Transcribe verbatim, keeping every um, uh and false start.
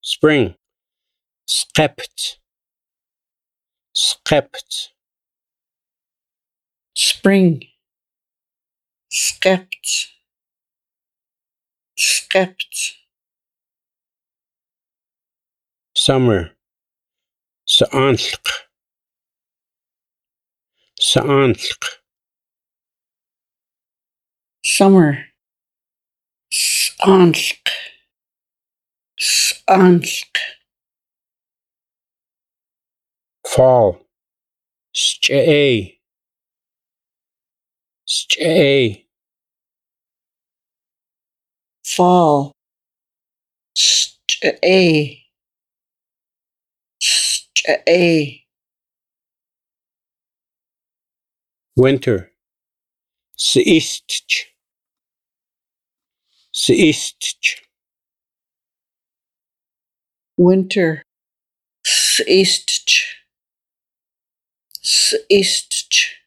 Spring. Schept. Schept. Spring. Schept. Schept. Summer. Saantlk. Saantlk. Summer. Sansk. Sansk. Fall. Stjee. Stjee. Fall. Stjee. Stjee. Winter. Seistch. Seistch. Winter. Seistch. Seistch.